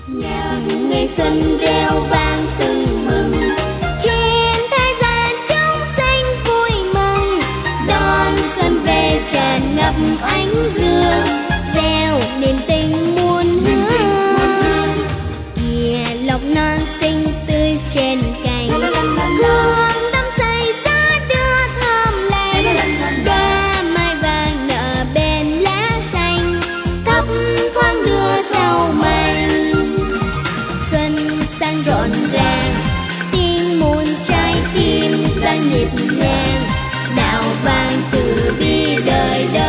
Ngày xuân reo vang tưng mừng, trên thế gian chúng sinh vui mừng, đón xuân về tràn ngập ánh dương, gieo niềm tình muôn hướng. Kìa lộc non xinh tươi trên cành, hương đắm say giá đưa thơm lành, đóa mai vàng nở bên lá xanh, thấp thoáng đưa theo mây. Xuân sang rộn ràng, tiếng muôn trái tim đang nhịp nhàng, đạo vang từ bi đời đời.